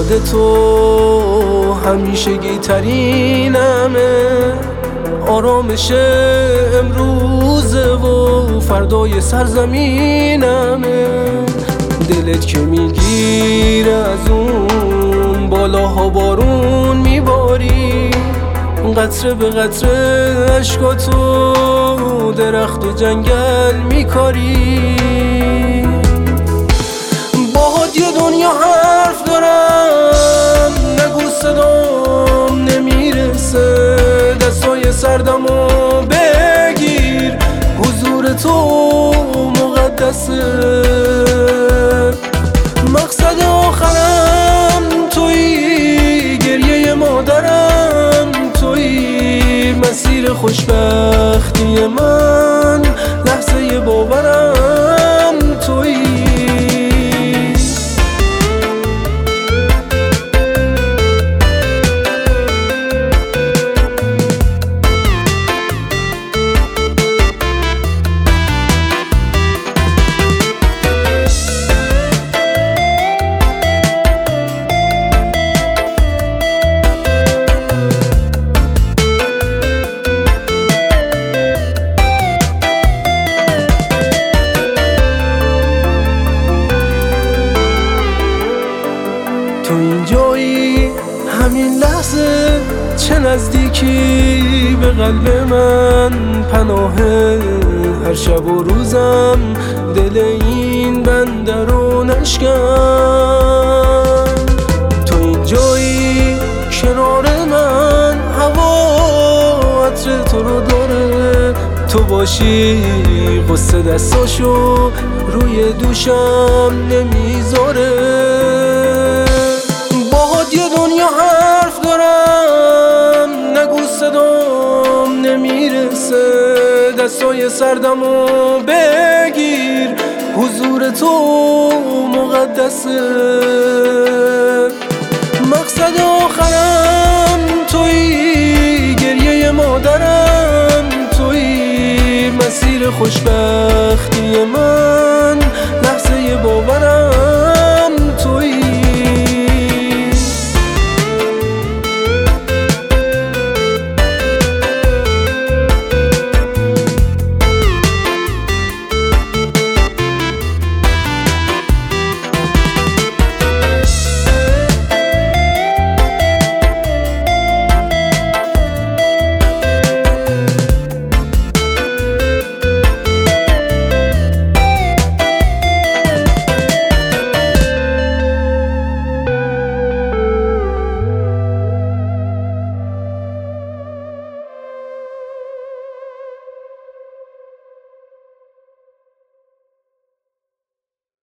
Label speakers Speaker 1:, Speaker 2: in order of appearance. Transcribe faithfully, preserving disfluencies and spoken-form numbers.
Speaker 1: یاد تو همیشگی ترینمه، آرامش امروزه و فردای سرزمینمه. دلت که میگیره از اون بالاها بارون میباری، قطره به قطره عشقاتو درخت و جنگل میکاری. باهات یه دنیا حرف دارم، نگو صدام نمیرسه، دستای سردمو بگیر، حضور تو مقدسه. مقصد آخرم تویی، گریه مادرم تویی، مسیر خوشبختی من، لحظه باورم تویی. تو اینجایی همین لحظه، چه نزدیکی به قلب من، پناه هر شب و روزم، دل این بنده رو نشکن. تو اینجایی کنار من، هوا عطر تو رو داره، تو باشی قصه دستاشو روی دوشم نمیذاره. یه دنیا حرف دارم، نگو صدام نمیرسه، دستای سردمو بگیر، حضور تو مقدسه. مقصد آخرم تویی، گریه مادرم تویی، مسیر خوشبختی من،